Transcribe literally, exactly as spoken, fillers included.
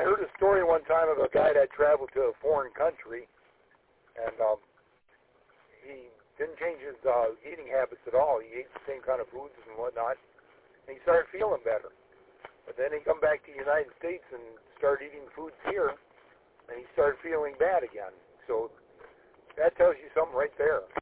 I heard a story one time of a guy that traveled to a foreign country, and um, he didn't change his uh, eating habits at all. He ate the same kind of foods and whatnot, and he started feeling better. But then he come back to the United States and started eating foods here, and he started feeling bad again. So that tells you something right there.